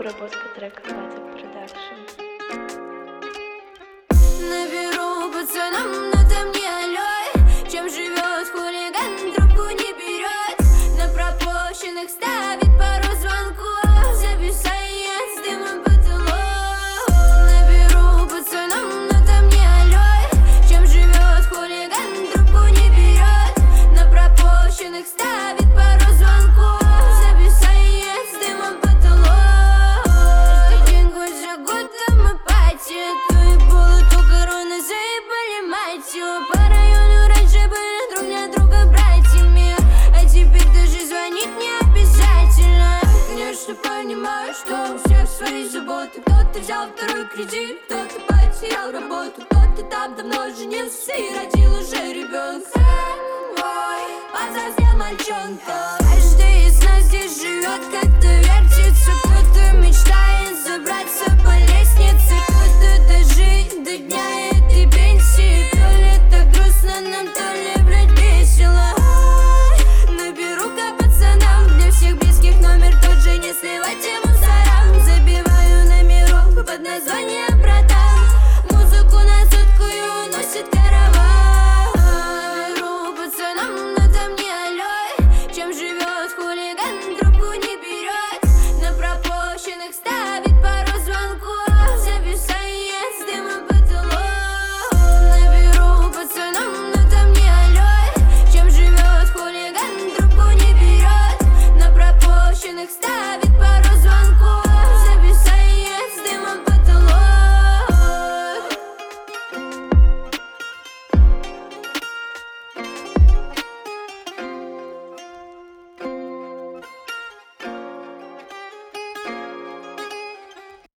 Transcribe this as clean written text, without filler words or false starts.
Обработка трека Владик Продакшн. Наберу пацанам, но там не алло. Чем живет хулиган, трубку не берет. На пропущенных ставит пару звонков. Зависает с дымом потолок. Наберу пацанам, но там не алло. Чем живет хулиган, трубку не берет. На пропущенных ставит пару звонков. Зависает с дымом потолок. Каждый день год за годом мы пати. По району раньше были друг для друга братьями, а теперь даже звонить не обязательно. Конечно, понимаю, что у всех свои заботы. Кто-то взял второй кредит, кто-то потерял работу, кто-то там давно женился и родил уже ребенка. Мой повзрослел мальчонка. Каждый из нас здесь живет, как-то вертится, кто-то мечтает забраться